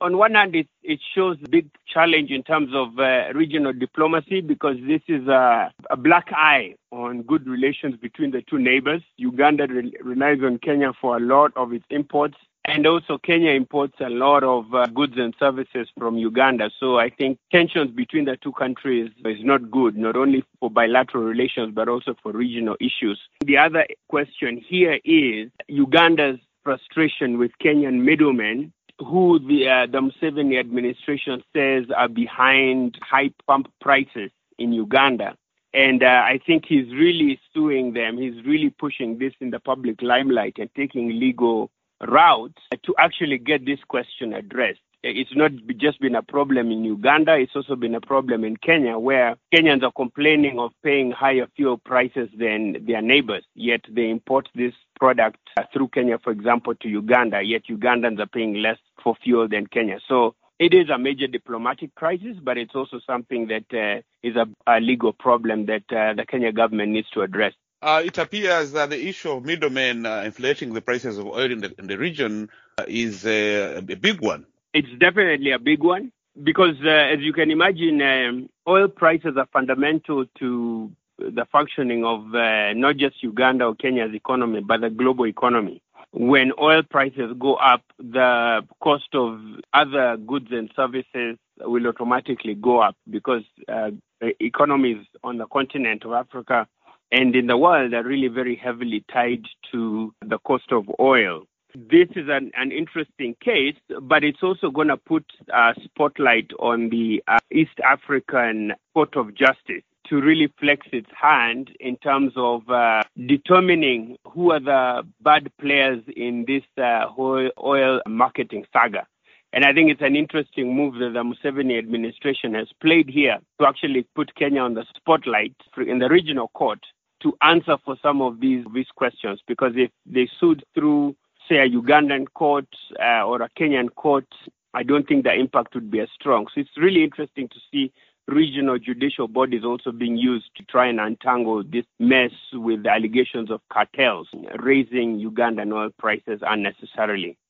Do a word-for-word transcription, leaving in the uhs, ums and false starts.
on one hand, it, it shows a big challenge in terms of uh, regional diplomacy because this is a, a black eye on good relations between the two neighbors. Uganda re- relies on Kenya for a lot of its imports, and also Kenya imports a lot of uh, goods and services from Uganda. So I think tensions between the two countries is not good, not only for bilateral relations, but also for regional issues. The other question here is Uganda's frustration with Kenyan middlemen who the, uh, the Museveni administration says are behind high pump prices in Uganda. And uh, I think he's really suing them. He's really pushing this in the public limelight and taking legal routes to actually get this question addressed. It's not just been a problem in Uganda, it's also been a problem in Kenya, where Kenyans are complaining of paying higher fuel prices than their neighbors, yet they import this product uh, through Kenya, for example, to Uganda, yet Ugandans are paying less for fuel than Kenya. So it is a major diplomatic crisis, but it's also something that uh, is a, a legal problem that uh, the Kenya government needs to address. Uh, it appears that the issue of middlemen uh, inflating the prices of oil in the, in the region uh, is uh, a big one. It's definitely a big one because, uh, as you can imagine, um, oil prices are fundamental to the functioning of uh, not just Uganda or Kenya's economy, but the global economy. When oil prices go up, the cost of other goods and services will automatically go up because uh, economies on the continent of Africa and in the world are really very heavily tied to the cost of oil. This is an, an interesting case, but it's also going to put a spotlight on the uh, East African Court of Justice to really flex its hand in terms of uh, determining who are the bad players in this uh, whole oil marketing saga. And I think it's an interesting move that the Museveni administration has played here to actually put Kenya on the spotlight in the regional court to answer for some of these, these questions, because if they sued through say a Ugandan court uh, or a Kenyan court, I don't think the impact would be as strong. So it's really interesting to see regional judicial bodies also being used to try and untangle this mess with the allegations of cartels raising Ugandan oil prices unnecessarily.